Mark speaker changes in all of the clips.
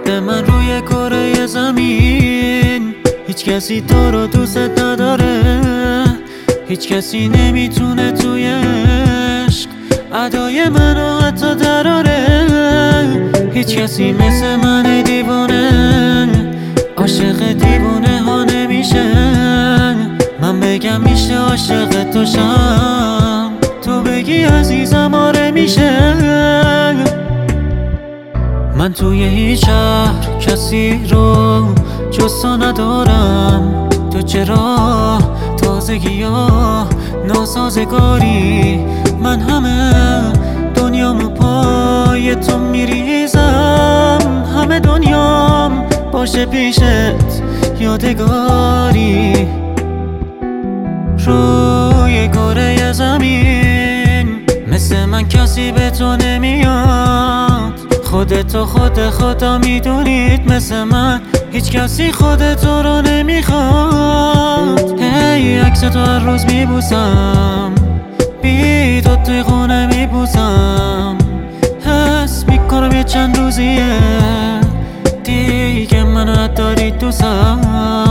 Speaker 1: وقت من روی کره زمین هیچ کسی تو رو دوست نداره، هیچ کسی نمیتونه توی عشق ادای منو حتی دراره. هیچ کسی مثل من دیوانه عاشق دیوانه ها نمیشه. من بگم میشه عاشق تو شم، تو بگی عزیزم آره میشه. من توی هیچ شهر کسی رو جز تو ندارم. تو چرا تازگی ها ناسازگاری؟ من همه دنیامو پای تو میریزم، همه دنیام باشه پیشت یادگاری. روی کره زمین مثل من کسی به تو نمیاد. خودتو خدا میدونید مثل من هیچ کسی خودتو رو نمیخواد. هی عکس تو هر روز میبوسم، بی تو توی خونه میبوسم. حس میکنم یه چند روزیه دیگه منو نداری دوستم.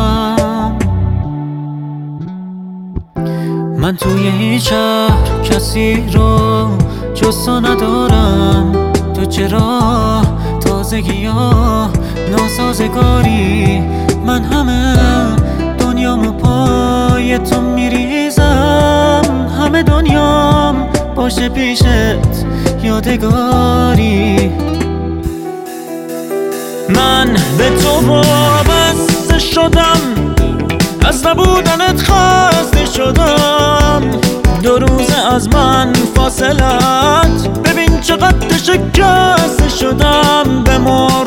Speaker 1: من توی هیچ شهر کسی رو جز تو ندارم. تو چرا تازگی ها ناسازگاری؟ من همه دنیامو پای تو میریزم، همه دنیام باشه پیشت یادگاری.
Speaker 2: من به تو وابسته شدم، از نبودنت خسته شدم. 2 روز از من فاصلت، ببین چقدر شکسته شدم. بمار